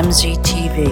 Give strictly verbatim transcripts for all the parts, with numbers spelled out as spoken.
M Z T V.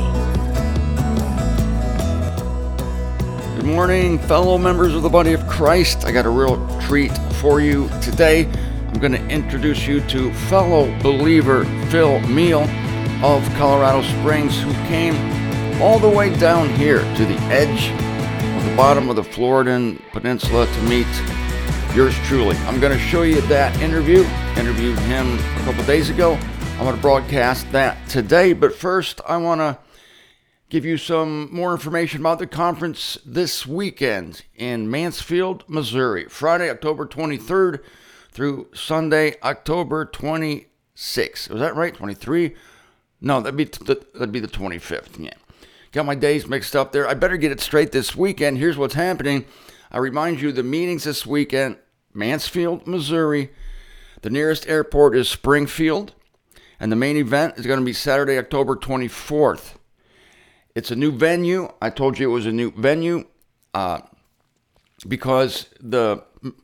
Good morning, fellow members of the Body of Christ. I got a real treat for you today. I'm going to introduce you to fellow believer Phil Meal of Colorado Springs, who came all the way down here to the edge of the bottom of the Floridan Peninsula to meet yours truly. I'm going to show you that interview. Interviewed him a couple days ago. I'm going to broadcast that today, but first I want to give you some more information about the conference this weekend in Mansfield, Missouri, Friday, October twenty-third through Sunday, October twenty-sixth. Was that right? twenty-three? No, that'd be the, that'd be the twenty-fifth. Yeah. Got my days mixed up there. I better get it straight this weekend. Here's what's happening. I remind you, the meetings this weekend, Mansfield, Missouri. The nearest airport is Springfield. And the main event is going to be Saturday, October twenty-fourth. It's a new venue. I told you it was a new venue uh, because the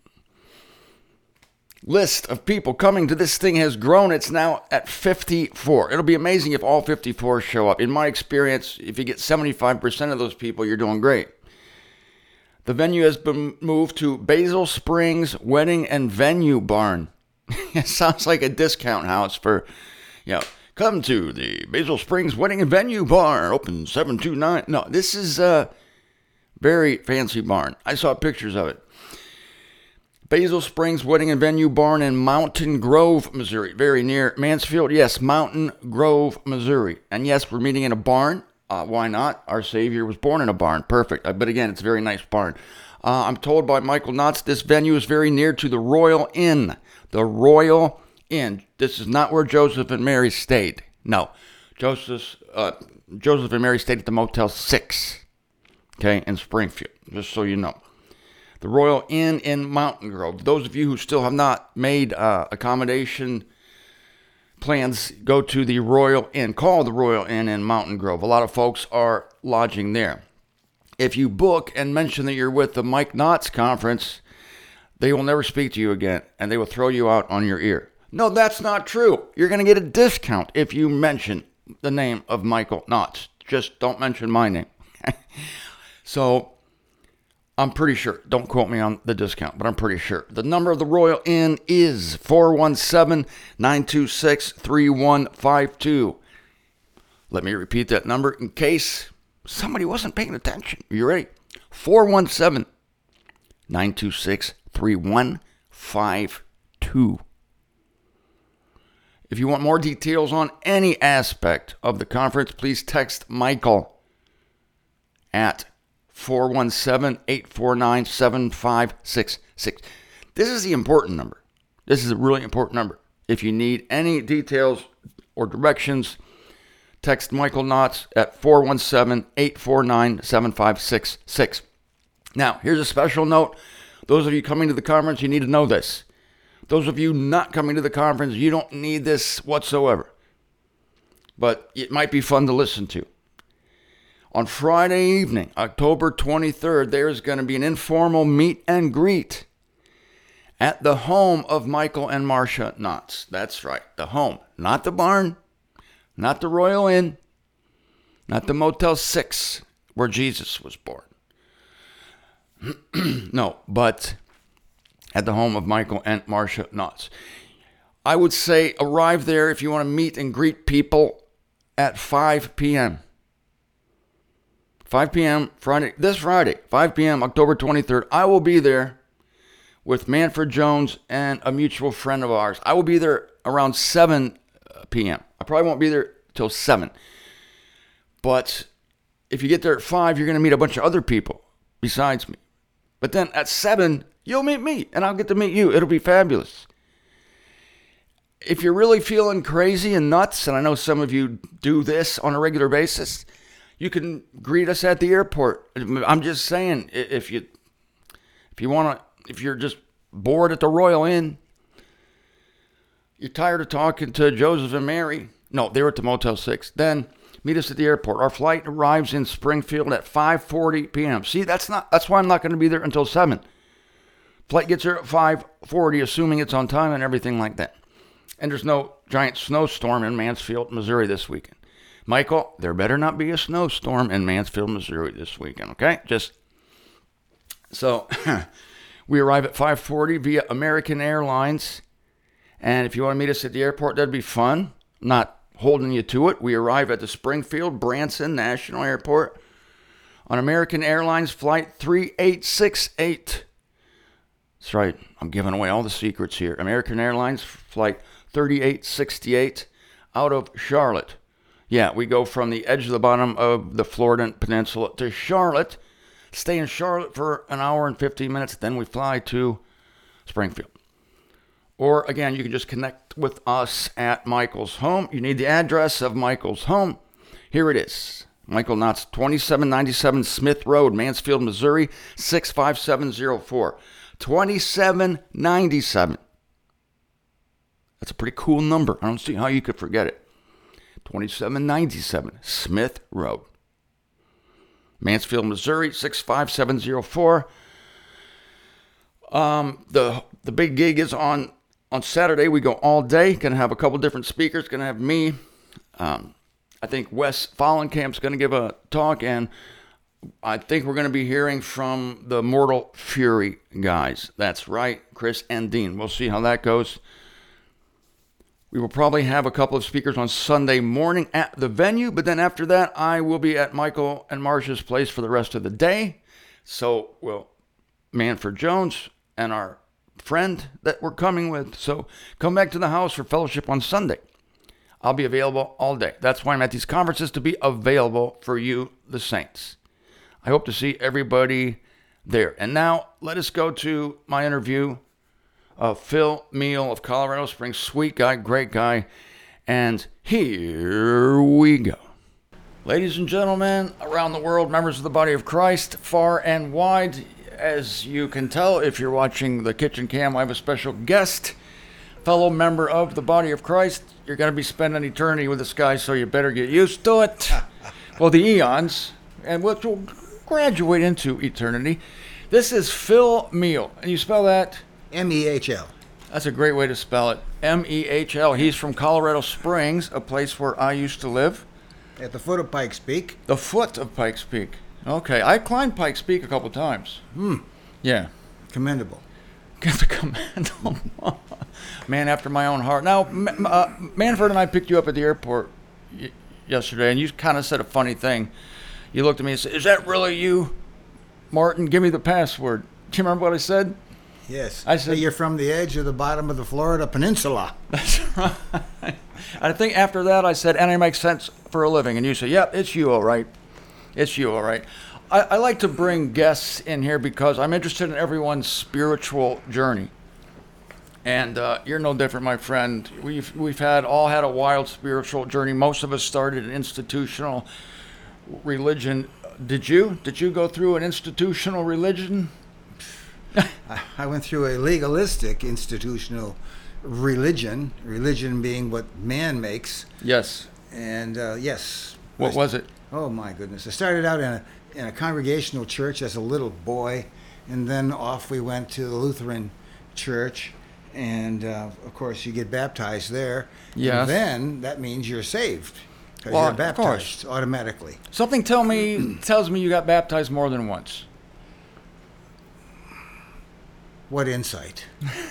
list of people coming to this thing has grown. It's now at fifty-four. It'll be amazing if all fifty-four show up. In my experience, if you get seventy-five percent of those people, you're doing great. The venue has been moved to Basil Springs Wedding and Venue Barn. It sounds like a discount house for, you know, come to the Basil Springs Wedding and Venue Barn, open seven two nine. No, this is a very fancy barn. I saw pictures of it. Basil Springs Wedding and Venue Barn in Mountain Grove, Missouri, very near Mansfield. Yes, Mountain Grove, Missouri. And yes, we're meeting in a barn. Uh, why not? Our Savior was born in a barn. Perfect. But again, it's a very nice barn. Uh, I'm told by Michael Knotts this venue is very near to the Royal Inn. The Royal Inn. This is not where Joseph and Mary stayed. No. Joseph, uh, Joseph and Mary stayed at the Motel six. Okay, in Springfield. Just so you know. The Royal Inn in Mountain Grove. Those of you who still have not made uh, accommodation plans, go to the Royal Inn. Call the Royal Inn in Mountain Grove. A lot of folks are lodging there. If you book and mention that you're with the Mike Knotts conference, they will never speak to you again, and they will throw you out on your ear. No, that's not true. You're going to get a discount if you mention the name of Michael Knotts. Just don't mention my name. So, I'm pretty sure. Don't quote me on the discount, but I'm pretty sure. The number of the Royal Inn is four one seven, nine two six, three one five two. Let me repeat that number in case somebody wasn't paying attention. Are you ready? four one seven, nine two six, three one five two. If you want more details on any aspect of the conference, please text Michael at four one seven, eight four nine, seven five six six. This is the important number. This is a really important number. If you need any details or directions, text Michael Knotts at four one seven, eight four nine, seven five six six. Now, here's a special note. Those of you coming to the conference, you need to know this. Those of you not coming to the conference, you don't need this whatsoever. But it might be fun to listen to. On Friday evening, October twenty-third, there's going to be an informal meet and greet at the home of Michael and Marcia Knotts. That's right, the home. Not the barn, not the Royal Inn, not the Motel six where Jesus was born. No, but at the home of Michael and Marcia Knotts. I would say arrive there if you want to meet and greet people at five p.m. five p.m. Friday, this Friday, five p.m. October twenty-third. I will be there with Manfred Jones and a mutual friend of ours. I will be there around seven p.m. I probably won't be there till seven. But if you get there at five, you're going to meet a bunch of other people besides me. But then at seven, you'll meet me, and I'll get to meet you. It'll be fabulous. If you're really feeling crazy and nuts, and I know some of you do this on a regular basis, you can greet us at the airport. I'm just saying, if you if you want to, if you're just bored at the Royal Inn, you're tired of talking to Joseph and Mary. No, they were at the Motel six. Then meet us at the airport. Our flight arrives in Springfield at five forty p.m. See, that's not that's why I'm not going to be there until seven. Flight gets here at five forty, assuming it's on time and everything like that. And there's no giant snowstorm in Mansfield, Missouri this weekend. Michael, there better not be a snowstorm in Mansfield, Missouri this weekend, okay? Just so we arrive at five forty via American Airlines. And if you want to meet us at the airport, that'd be fun. I'm not holding you to it. We arrive at the Springfield Branson National Airport on American Airlines Flight three eight six eight. That's right. I'm giving away all the secrets here. American Airlines Flight thirty-eight sixty-eight out of Charlotte. Yeah, we go from the edge of the bottom of the Florida Peninsula to Charlotte. Stay in Charlotte for an hour and fifteen minutes. Then we fly to Springfield. Or, again, you can just connect with us at Michael's home. You need the address of Michael's home. Here it is. Michael Knotts, twenty-seven ninety-seven Smith Road, Mansfield, Missouri, six five seven zero four. twenty-seven ninety-seven. That's a pretty cool number. I don't see how you could forget it. twenty-seven ninety-seven Smith Road, Mansfield, Missouri, six five seven zero four. Um, the the big gig is on, on Saturday. We go all day. Going to have a couple different speakers. Going to have me. Um, I think Wes Fallenkamp's going to give a talk, and I think we're going to be hearing from the Mortal Fury guys. That's right, Chris and Dean. We'll see how that goes. We will probably have a couple of speakers on Sunday morning at the venue, but then after that, I will be at Michael and Marcia's place for the rest of the day. So will Manford Jones and our friend that we're coming with. So come back to the house for fellowship on Sunday. I'll be available all day. That's why I'm at these conferences, to be available for you, the saints. I hope to see everybody there. And now let us go to my interview of Phil Meal of Colorado Springs. Sweet guy, great guy. And here we go. Ladies and gentlemen, around the world, members of the body of Christ, far and wide, as you can tell if you're watching the kitchen cam, I have a special guest, fellow member of the body of Christ. You're going to be spending eternity with this guy, so you better get used to it. Well, the eons, and which will graduate into eternity. This is Phil Meal, and you spell that? M E H L. That's a great way to spell it. M E H L. He's from Colorado Springs, a place where I used to live. At the foot of Pikes Peak. The foot of Pikes Peak. Okay, I climbed Pikes Peak a couple times. Hmm. Yeah. Commendable. Get the commendable. Man after my own heart. Now, uh, Manford and I picked you up at the airport y- yesterday, and you kind of said a funny thing. You looked at me and said, "Is that really you, Martin? Give me the password." Do you remember what I said? Yes. I said, "You're from the edge of the bottom of the Florida Peninsula." That's right. I think after that I said, "And I make sense for a living." And you said, "Yep, it's you, all right. It's you, all right." I, I like to bring guests in here because I'm interested in everyone's spiritual journey. And uh, you're no different, my friend. We've we've had all had a wild spiritual journey. Most of us started an institutional religion. Did you? Did you go through an institutional religion? I went through a legalistic institutional religion, religion being what man makes. Yes. And uh, yes. What I, was it? Oh, my goodness. I started out in a, in a congregational church as a little boy, and then off we went to the Lutheran church. And, uh, of course, you get baptized there. Yes. And then that means you're saved. Because Well, you're of baptized automatically. Something tell me tells me you got baptized more than once. What insight.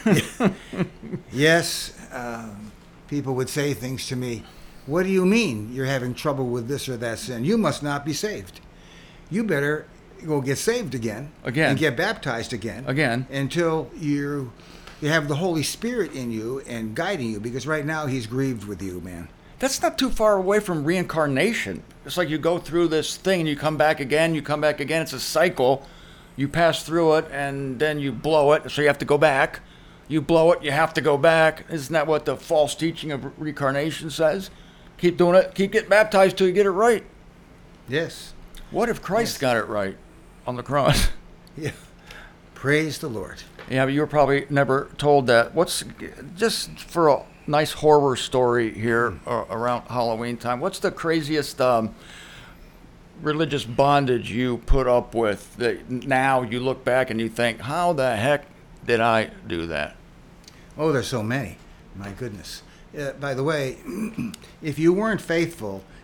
Yes, um, people would say things to me. What do you mean you're having trouble with this or that sin? You must not be saved. You better go get saved again. Again. And get baptized again. Again. Until you you have the Holy Spirit in you and guiding you, because right now he's grieved with you, man. That's not too far away from reincarnation. It's like you go through this thing and you come back again, you come back again. It's a cycle. You pass through it and then you blow it, so you have to go back. You blow it, you have to go back. Isn't that what the false teaching of reincarnation says? Keep doing it, keep getting baptized till you get it right. Yes. What if Christ Yes. got it right on the cross? Yeah. Praise the Lord. Yeah, but you were probably never told that. What's, just for a nice horror story here uh, around Halloween time, what's the craziest um, religious bondage you put up with that now you look back and you think, how the heck did I do that? Oh, there's so many. My goodness. Uh, by the way, if you weren't faithful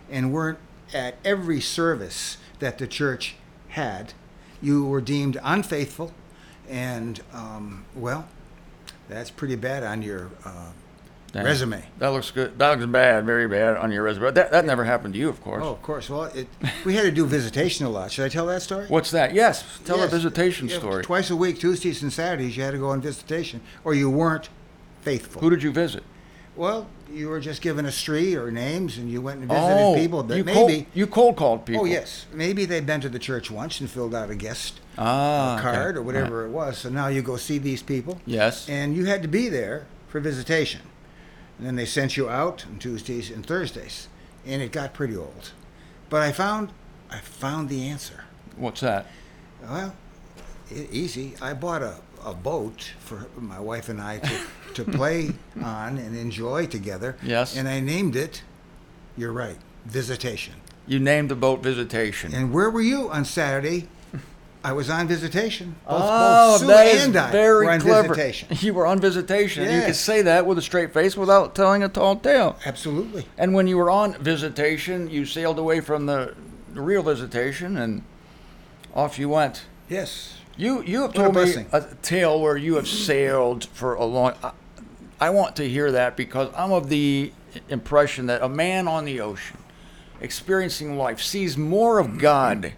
and weren't at every service that the church had, you were deemed unfaithful, and um, well, that's pretty bad on your uh, Dang. resume. That looks good. That looks bad, very bad on your resume. That that never happened to you, of course. Oh, of course. Well, it, we had to do visitation a lot. Should I tell that story? What's that? Yes, tell Yes. a visitation Yeah, story. Twice a week, Tuesdays and Saturdays, you had to go on visitation, or you weren't faithful. Who did you visit? Well, you were just given a street or names, and you went and visited Oh, people that you maybe. cold, you cold called people. Oh yes, maybe they'd been to the church once and filled out a guest Ah, uh, card okay. or whatever it was. So now you go see these people. Yes. And you had to be there for visitation. And then they sent you out on Tuesdays and Thursdays, and it got pretty old. But I found, I found the answer. What's that? Well, e- easy. I bought a, a boat for my wife and I to, to play on and enjoy together. Yes. And I named it, you're right, Visitation. You named the boat Visitation. And where were you on Saturday? I was on visitation. Both, Oh, both Sue that is and I very were on clever. visitation. You were on visitation. You could Yes. say that with a straight face without telling a tall tale. Absolutely. And when you were on visitation, you sailed away from the, the real visitation, and off you went. Yes. You you have What a told me blessing. a tale where you have sailed for a long. I, I want to hear that because I'm of the impression that a man on the ocean, experiencing life, sees more of God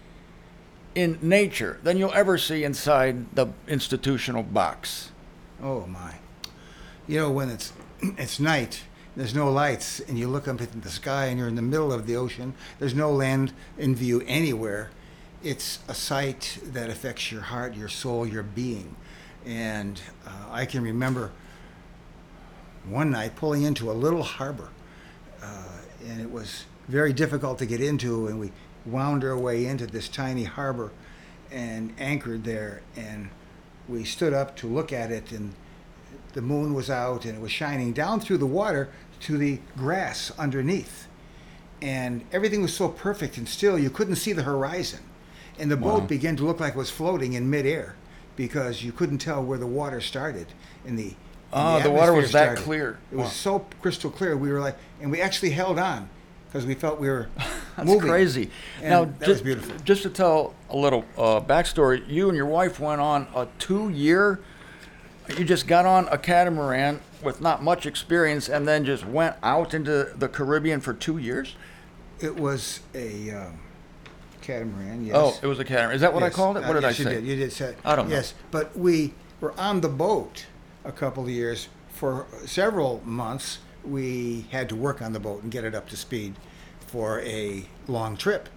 in nature than you'll ever see inside the institutional box. Oh my. You know, when it's it's night, there's no lights, and you look up into the sky, and you're in the middle of the ocean. There's no land in view anywhere. It's a sight that affects your heart, your soul, your being. And uh, I can remember one night pulling into a little harbor, uh, and it was very difficult to get into, and we wound our way into this tiny harbor and anchored there, and we stood up to look at it, and the moon was out, and it was shining down through the water to the grass underneath, and everything was so perfect and still you couldn't see the horizon, and the Wow. boat began to look like it was floating in midair because you couldn't tell where the water started and the Ah, and the water atmosphere was that started. clear. It was Wow. so crystal clear. We were like, and we actually held on because we felt we were That's moving. crazy. And now, that just, was beautiful. Just to tell a little uh, backstory, you and your wife went on a two-year. You just got on a catamaran with not much experience, and then just went out into the Caribbean for two years. It was a um, catamaran. Yes. Oh, it was a catamaran. Is that what I Yes. called it? What Uh, did I yes, say? You did. You did say. I don't know. Yes, but we were on the boat a couple of years for several months. We had to work on the boat and get it up to speed for a long trip.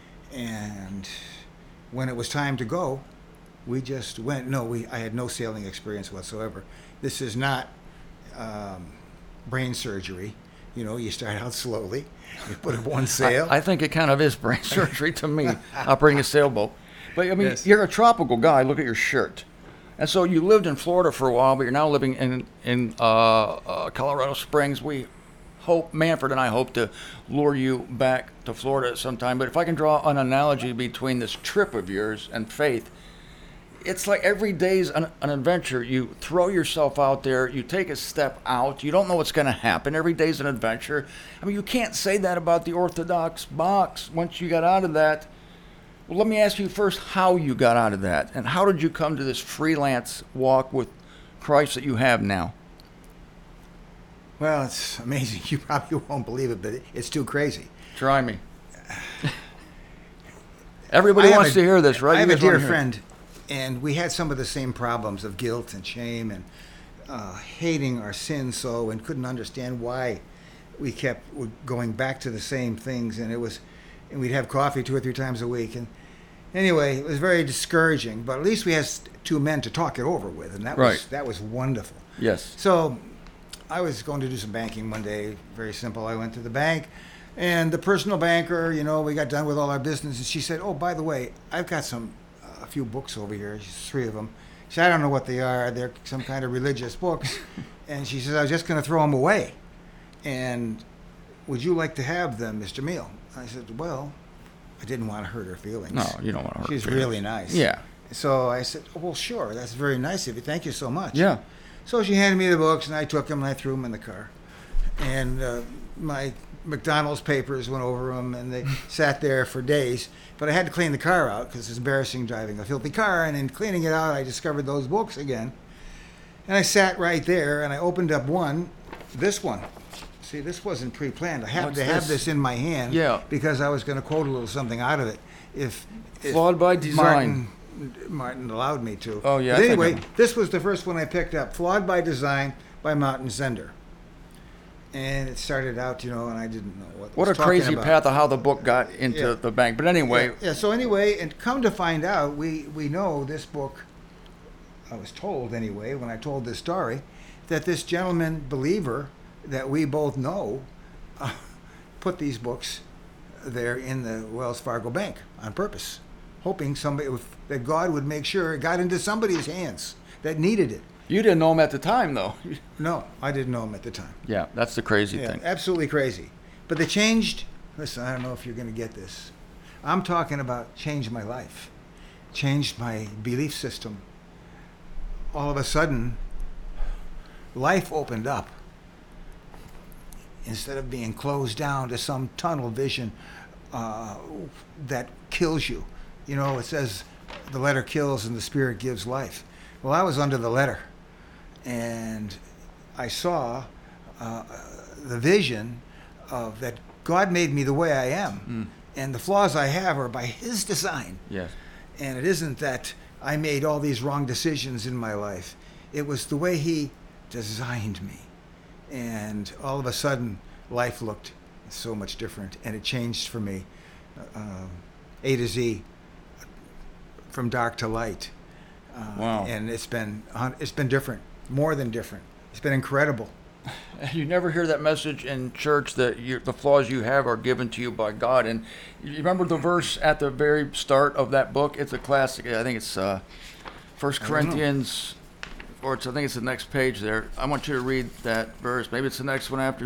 And when it was time to go, we just went. No, we. I had no sailing experience whatsoever. This is not um, brain surgery. You know, you start out slowly. You put up one sail. I, I think it kind of is brain surgery to me, operating a sailboat. But I mean, Yes. you're a tropical guy. Look at your shirt. And so you lived in Florida for a while, but you're now living in in uh, uh, Colorado Springs. We hope, Manfred and I hope to lure you back to Florida at some time. But if I can draw an analogy between this trip of yours and faith, it's like every day's an, an adventure. You throw yourself out there, you take a step out, you don't know what's going to happen. Every day's an adventure. I mean, you can't say that about the Orthodox box. Once you got out of that, well, let me ask you first how you got out of that, and how did you come to this freelance walk with Christ that you have now? Well, it's amazing. You probably won't believe it, but it's too crazy. Try me. Everybody I have wants a- to hear this, right? I have You a guys wanna dear hear it. friend, and we had some of the same problems of guilt and shame and uh, hating our sins so, and couldn't understand why we kept going back to the same things. And it was, and we'd have coffee two or three times a week. And anyway, it was very discouraging. But at least we had two men to talk it over with, and that was Right. that was wonderful. Yes. So I was going to do some banking one day, very simple. I went to the bank, and the personal banker, you know, we got done with all our business, and she said, oh, by the way, I've got some, uh, a few books over here, three of them. She said, I don't know what they are. They're some kind of religious books. And she says, I was just going to throw them away. And would you like to have them, Mister Meal? I said, well, I didn't want to hurt her feelings. No, you don't want to hurt She's feelings. really nice. Yeah. So I said, oh, well, sure. That's very nice of you. Thank you so much. Yeah. So she handed me the books, and I took them, and I threw them in the car. And uh, my McDonald's papers went over them, and they sat there for days. But I had to clean the car out because it's embarrassing driving a filthy car. And in cleaning it out, I discovered those books again. And I sat right there, and I opened up one, this one. See, this wasn't pre-planned. I happened What's to have this? this in my hand Yeah. because I was going to quote a little something out of it. If, if Flawed by Design. Martin, Martin allowed me to. Oh, yeah, But I think anyway, I'm- this was the first one I picked up, Flawed by Design by Martin Zender. And it started out, you know, and I didn't know what. it What a was talking crazy about. path of how the book got into Yeah. the bank. But anyway, Yeah, yeah, so anyway, and come to find out, we, we know this book, I was told anyway, when I told this story, that this gentleman believer that we both know uh, put these books there in the Wells Fargo Bank on purpose, hoping somebody that God would make sure it got into somebody's hands that needed it. you didn't know him at the time, though. No, I didn't know him at the time. Yeah, that's the crazy Yeah, thing. absolutely crazy. But they changed. Listen, I don't know if you're going to get this. I'm talking about changed my life, changed my belief system. All of a sudden, life opened up. Instead of being closed down to some tunnel vision uh, that kills you. You know, it says the letter kills and the spirit gives life. Well, I was under the letter. And I saw uh, the vision of that God made me the way I am. Mm. And the flaws I have are by His design. Yes. And it isn't that I made all these wrong decisions in my life. It was the way He designed me. And all of a sudden, life looked so much different. And it changed for me. Uh, A to Z, from dark to light. Uh, Wow. And it's been it's been different, more than different. It's been incredible. You never hear that message in church that you, the flaws you have are given to you by God. And you remember the verse at the very start of that book? It's a classic. I think it's uh, First I don't know. Corinthians, or it's, I think it's the next page there. I want you to read that verse. Maybe it's the next one after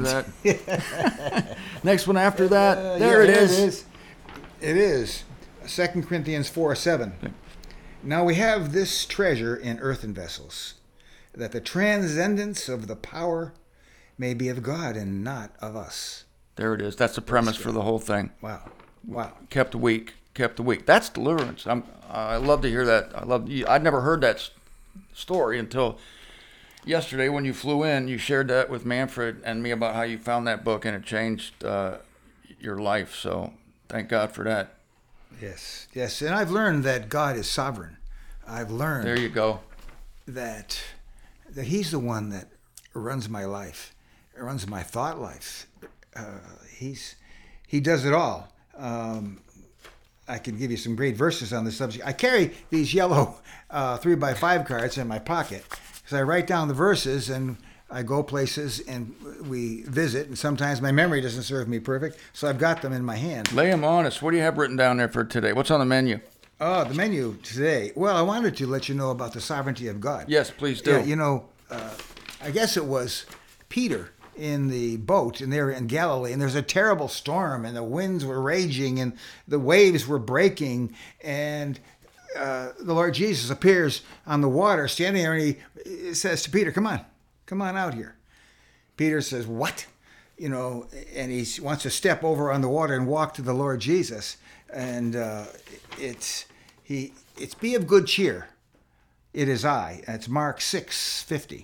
that. Next one after that. Uh, There yeah, it is. It is. It is. Second Corinthians four seven. Now we have this treasure in earthen vessels, that the transcendence of the power may be of God and not of us. There it is. That's the premise for the whole thing. Wow. Wow. Kept weak, kept weak. That's deliverance. I'm. I love to hear that. I love. I'd never heard that s- story until yesterday when you flew in. You shared that with Manfred and me about how you found that book and it changed uh, your life. So thank God for that. Yes. Yes. And I've learned that God is sovereign. I've learned There you go. that that He's the one that runs my life, runs my thought life. Uh, he's He does it all. Um, I can give you some great verses on this subject. I carry these yellow uh, three by five cards in my pocket because I write down the verses and I go places and we visit. And sometimes my memory doesn't serve me perfect, so I've got them in my hand. Lay them on us. What do you have written down there for today? What's on the menu? Oh, the menu today. Well, I wanted to let you know about the sovereignty of God. Yes, please do. Yeah, you know, uh, I guess it was Peter in the boat, and they're in Galilee, and there's a terrible storm, and the winds were raging, and the waves were breaking, and uh, the Lord Jesus appears on the water, standing there, and he says to Peter, "Come on, come on out here." Peter says, "What?" You know, and he wants to step over on the water and walk to the Lord Jesus, and uh, it's he, it's be of good cheer. It is I. That's Mark six fifty.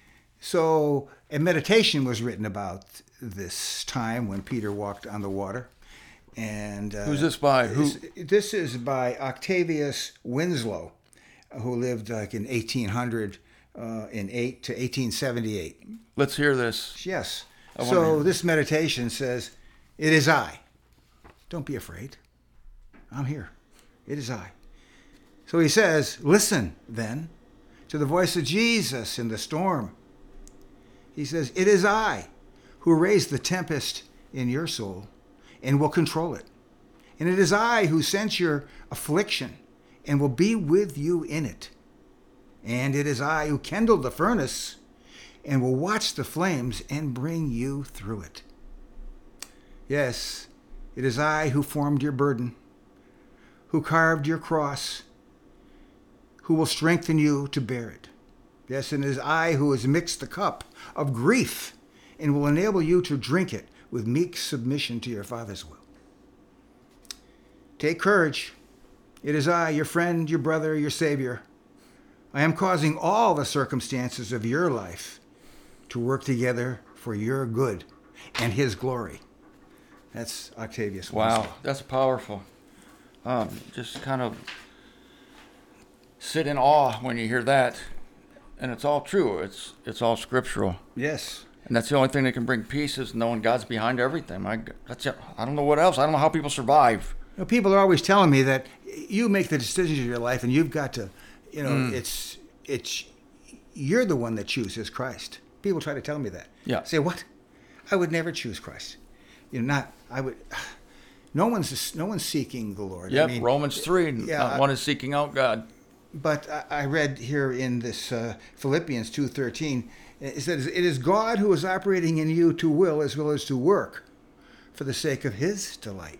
So a meditation was written about this time when Peter walked on the water. And uh, Who's this by? Who? This, this is by Octavius Winslow, who lived like in eighteen hundred uh, in eight to eighteen seventy-eight. Let's hear this. Yes. I wanna So hear. this meditation says, "It is I. Don't be afraid. I'm here. It is I." So he says, "Listen then to the voice of Jesus in the storm." He says, "It is I who raised the tempest in your soul and will control it. And it is I who sent your affliction and will be with you in it. And it is I who kindled the furnace and will watch the flames and bring you through it. Yes, it is I who formed your burden, who carved your cross, who will strengthen you to bear it. Yes, and it is I who has mixed the cup of grief and will enable you to drink it with meek submission to your Father's will. Take courage. It is I, your friend, your brother, your Savior. I am causing all the circumstances of your life to work together for your good and His glory. That's Octavius Wow, Winslow. that's powerful. Um, just kind of sit in awe when you hear that. And it's all true. It's it's all scriptural. Yes. And that's the only thing that can bring peace is knowing God's behind everything. My, that's it. I don't know what else. I don't know how people survive. You know, people are always telling me that you make the decisions of your life, and you've got to, you know, Mm. it's it's you're the one that chooses Christ. People try to tell me that. Yeah. I say what? I would never choose Christ. You know, not I would. No one's no one's seeking the Lord. Yep, I mean, Romans three. yeah, Not one is seeking out God. But I I read here in this uh, Philippians two thirteen, it says, "It is God who is operating in you to will as well as to work for the sake of His delight."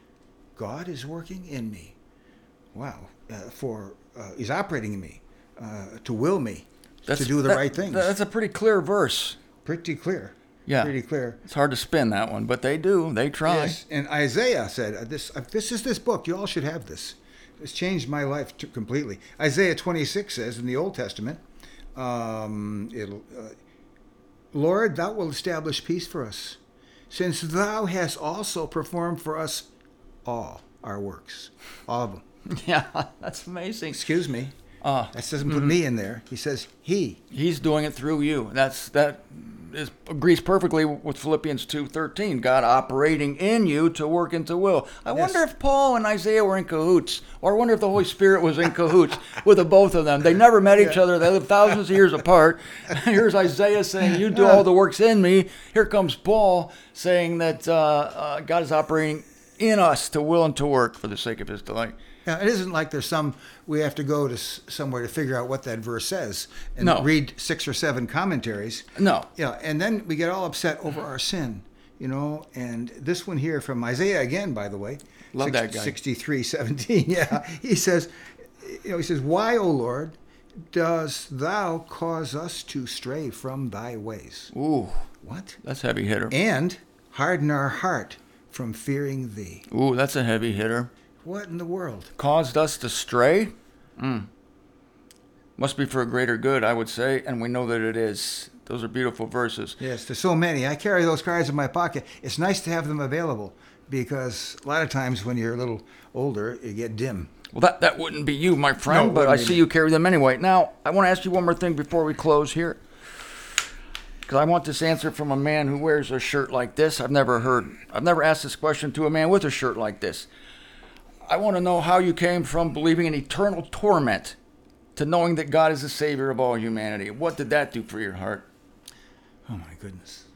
God is working in me. Wow. Uh, for uh, He's operating in me uh, to will me to do the that- right things. That's a pretty clear verse. Pretty clear. Yeah. Pretty clear. It's hard to spin that one, but they do. They try. Yes. And Isaiah said, uh, "This uh, this is this book. You all should have this. It's changed my life to, completely." Isaiah twenty-six says in the Old Testament, um, it'll, uh, "Lord, Thou wilt establish peace for us, since Thou hast also performed for us all our works, all of them." Yeah, that's amazing. Excuse me. Uh, That doesn't put me in there. He says He. He's doing it through you. That's that is agrees perfectly with Philippians two thirteen. God operating in you to work into will. I Yes. wonder if Paul and Isaiah were in cahoots, or I wonder if the Holy Spirit was in cahoots with the both of them. They never met each other. They lived thousands of years apart. Here's Isaiah saying, "You do all the works in me." Here comes Paul saying that uh, uh, God is operating in us to will and to work for the sake of His delight. Now, it isn't like there's some, we have to go to s- somewhere to figure out what that verse says and No. read six or seven commentaries. No. Yeah, and then we get all upset over our sin, you know. And this one here from Isaiah again, by the way. Love that guy. sixty-three seventeen, yeah. He says, you know, he says, "Why, O Lord, dost thou cause us to stray from thy ways?" Ooh, What? that's a heavy hitter. "And harden our heart from fearing thee." Ooh, that's a heavy hitter. What in the world? Caused us to stray? Mm. Must be for a greater good, I would say, and we know that it is. Those are beautiful verses. Yes, there's so many. I carry those cards in my pocket. It's nice to have them available because a lot of times when you're a little older, you get dim. Well, that, that wouldn't be you, my friend, No, it but I wouldn't be see me. you carry them anyway. Now, I want to ask you one more thing before we close here. Because I want this answer from a man who wears a shirt like this. I've never heard, I've never asked this question to a man with a shirt like this. I want to know how you came from believing in eternal torment to knowing that God is the Savior of all humanity. What did that do for your heart? Oh my goodness.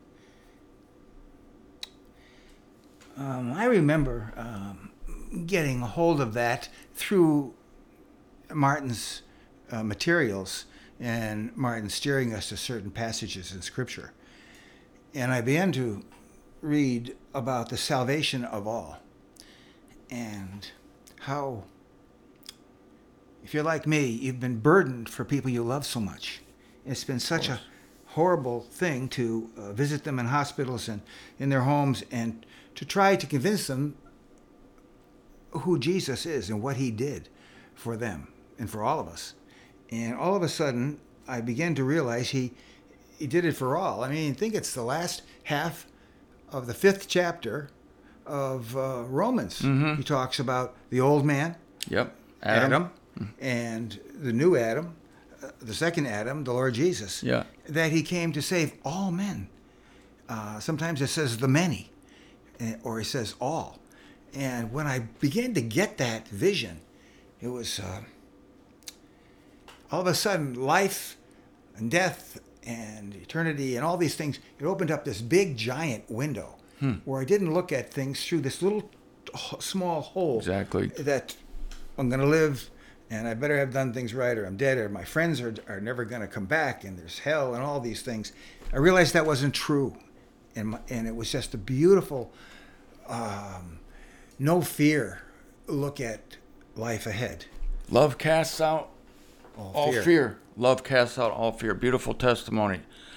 Um, I remember um, getting a hold of that through Martin's uh, materials and Martin steering us to certain passages in Scripture. And I began to read about the salvation of all and how, if you're like me, you've been burdened for people you love so much. It's been such a horrible thing to uh, visit them in hospitals and in their homes and to try to convince them who Jesus is and what He did for them and for all of us. And all of a sudden, I began to realize He He did it for all. I mean, I think it's the last half of the fifth chapter of uh, Romans. Mhm. He talks about the old man, Yep. Adam, and the new Adam, uh, the second Adam, the Lord Jesus. Yeah. That He came to save all men. Uh, sometimes it says the many, eh, or He says all. And when I began to get that vision, it was uh, all of a sudden life and death and eternity and all these things. It opened up this big giant window Hmm. where I didn't look at things through this little h- small hole. Exactly. That I'm going to live and I better have done things right or I'm dead or my friends are, are never going to come back and there's hell and all these things. I realized that wasn't true. And, my, and it was just a beautiful, um, no fear look at life ahead. Love casts out All, all fear. Love casts out all fear. Beautiful testimony.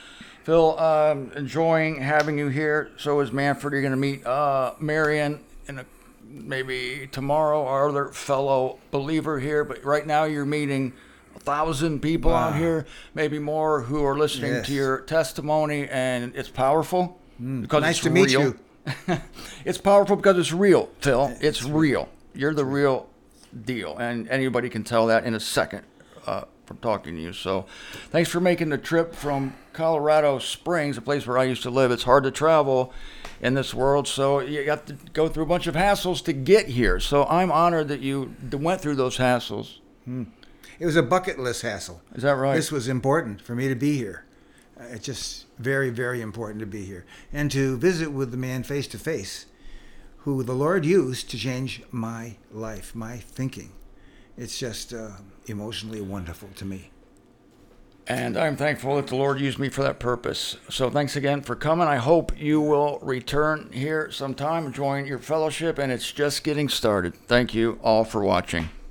Phil, um, enjoying having you here. So is Manford. You're going to meet uh, Marion in a, maybe tomorrow, our other fellow believer here. But right now you're meeting a thousand people Wow. out here, maybe more, who are listening Yes. to your testimony, and it's powerful because Nice it's to meet real. you. It's powerful because it's real, Phil. It's real. You're the real deal, and anybody can tell that in a second uh, from talking to you. So thanks for making the trip from Colorado Springs, a place where I used to live. It's hard to travel in this world, so you got to go through a bunch of hassles to get here. So I'm honored that you went through those hassles. It was a bucket list hassle. Is that right? This was important for me to be here. Uh, It's just very, very important to be here. And to visit with the man face to face who the Lord used to change my life, my thinking. It's just uh, emotionally wonderful to me. And I'm thankful that the Lord used me for that purpose. So thanks again for coming. I hope you will return here sometime, join your fellowship, and it's just getting started. Thank you all for watching.